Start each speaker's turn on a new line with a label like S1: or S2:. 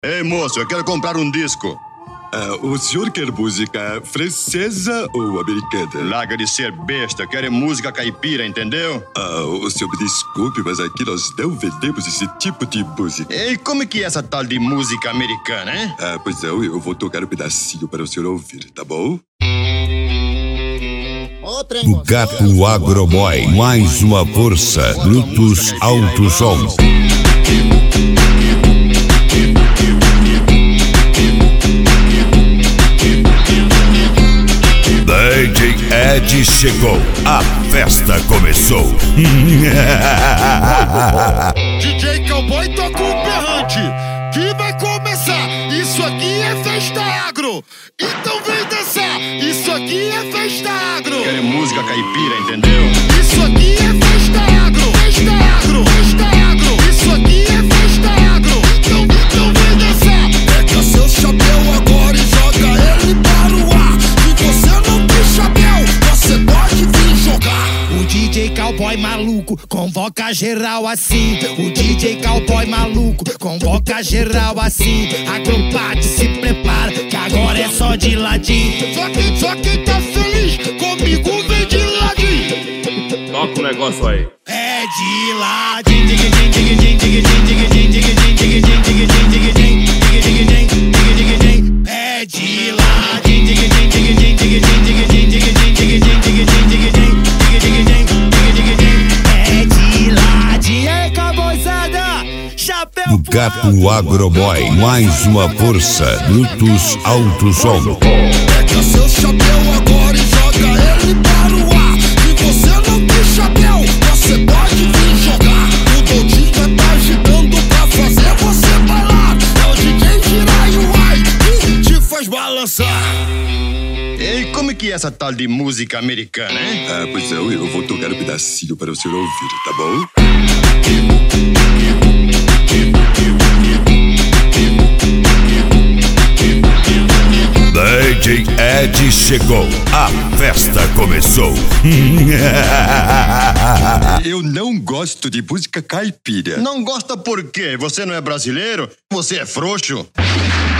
S1: Ei, moço, eu quero comprar um disco.
S2: O senhor quer música francesa ou americana?
S1: Larga de ser besta, eu quero música caipira, entendeu?
S2: O senhor me desculpe, mas aqui nós não vendemos esse tipo de música.
S1: E como é que é essa tal de música americana, hein?
S2: Pois não, eu vou tocar um pedacinho para o senhor ouvir, tá bom?
S3: O Gato Agroboy, mais uma força, Bluetooth Alto Som. DJ Ed chegou, a festa começou.
S4: DJ Cowboy toca um berrante que vai começar. Isso aqui é festa agro, então vem dançar. Isso aqui é festa agro.
S1: Quero música caipira, entendeu?
S4: Isso aqui é festa agro, festa agro, festa agro. Isso aqui é festa agro, então vem dançar. Pega seu chapéu agora e joga ele para o ar. Se você não tem chapéu, você pode vir jogar.
S5: O DJ Cowboy maluco convoca geral assim. O DJ Cowboy maluco convoca geral assim. Agrupado, se prepara que agora é só de ladinho.
S4: Só quem tá feliz comigo vem de ladinho.
S6: Toca o negócio aí.
S5: É de ladinho. É de ladinho. É de ladinho. É cowboyzada. Chapéu
S3: O Gato Agroboy, mais uma força, Bluetooth Alto Som.
S4: Pega seu chapéu agora e joga ele para o ar. Se você não tem chapéu, você pode vir jogar. O Doutinho já tá agitando pra fazer você bailar. É o DJ Jiraiuai que te faz balançar.
S1: E como é que é essa tal de música americana, hein?
S2: Pois não, eu vou tocar um pedacinho para o senhor ouvir, tá bom?
S3: DJ Ed chegou, a festa começou.
S2: Eu não gosto de música caipira.
S1: Não gosta por quê? Você não é brasileiro? Você é frouxo?